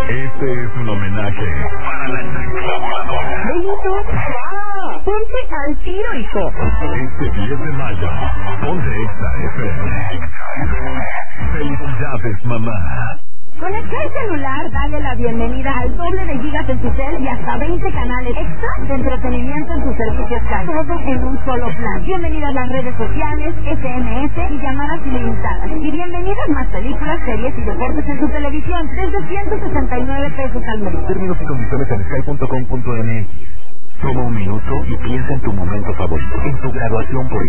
Este es un homenaje para la chancla voladora. ¡Benito! ¡Ah! ¡Ponte al tiro, hijo! Este 10 de mayo, ponte Exa FM. ¡Felicidades, mamá! Con el celular, dale la bienvenida al doble de gigas en tu cel y hasta 20 canales extra de entretenimiento en tus servicios Sky. Todo en un solo plan. Bienvenidas las redes sociales, SMS y llamadas ilimitadas. Y bienvenidas más películas, series y deportes en tu televisión desde 169 pesos al mes. Términos y condiciones en sky.com.mx. Toma un minuto y piensa en tu momento favorito. En tu graduación por